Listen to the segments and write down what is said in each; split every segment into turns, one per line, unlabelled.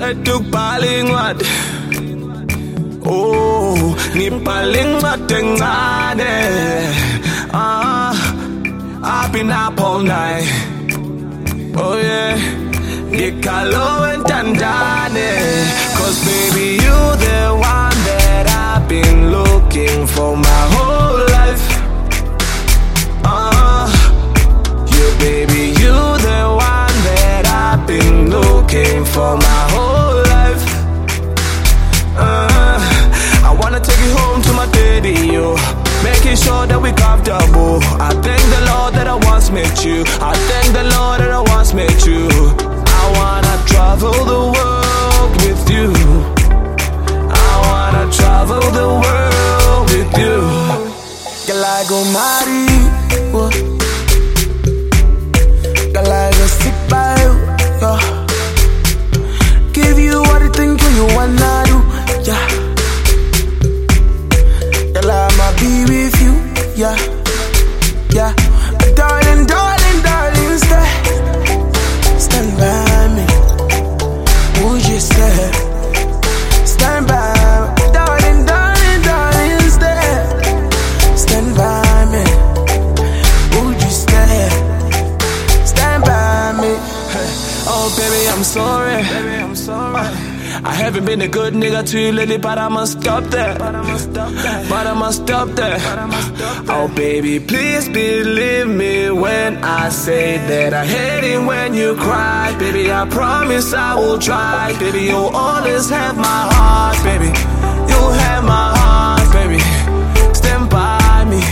wethu kubhala incwadi. Oh, ngibhala incwadi encane. I've been up all night. Oh yeah, ngikhala wentandane. Cause baby you the one that I've been looking for my whole life. Yeah baby you the one that I've been looking for my whole life. I wanna take you home to my daddy, yo. Making sure that we comfortable. I thank the Lord that I once met you. I thank the Lord that I once met you. I wanna travel the world with you. I wanna travel the world with you. Girl, I go marry you. Girl, I go stick by you. Yeah. Give you everything you wanna do. Yeah. Girl, I'ma be with you, yeah, yeah. Darling, darling, darling, stand by me. Would you stand by me? Darling, darling, darling, stand by me. Would you stand by me? Oh, baby, I'm sorry. Baby, I'm sorry. I haven't been a good nigga to you lately, but I must stop that. Oh baby, please believe me when I say that I hate it when you cry. Baby, I promise I will try. Baby, you'll always have my heart. Baby, you'll have my heart. Baby, stand by me.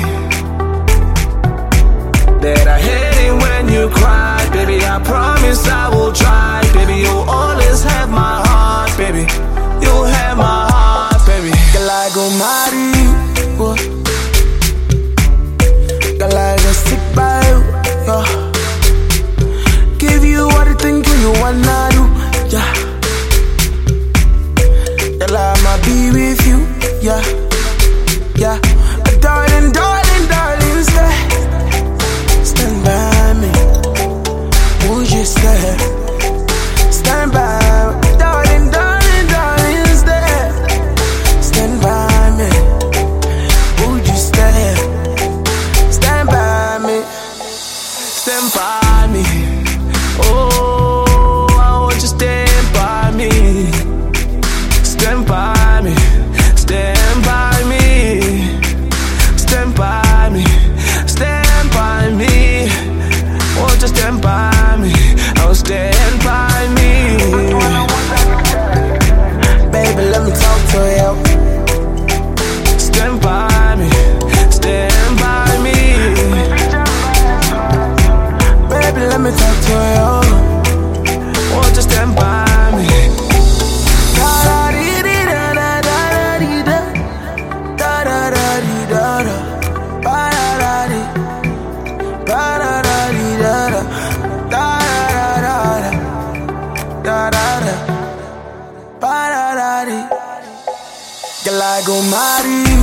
That I hate it when you cry. Baby, I promise I will try. Baby, you'll always have my heart. Baby, you'll have my heart. Baby, girl, I go marry you. Girl, I go stick by you. Yeah. Give you everything you wanna do. Yeah. Girl, I'ma be with you. Yeah, yeah. Darling, darling, darling, stand by me. Would you stand by me? Darling, darling, darling, stand by me. Would you stand by me? Stand by me. Oh, I want you stand by me. Stand by me. Stand by me. Stand by me. Stand by me. Won't you stand by me? Oh, stand by me. Baby, let me talk to you. Stand by me. Stand by me. Baby, let me talk to you. Won't you stand by me? Girl, I go marry you.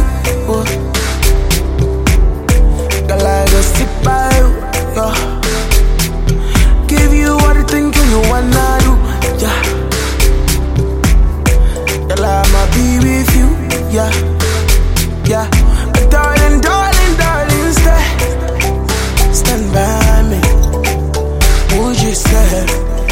Girl, I go stick by you. Yeah. Give you everything you wanna do. Yeah. Girl, I'ma be with you. Yeah, yeah. Darling, darling, darling, stand by me. Would you stand?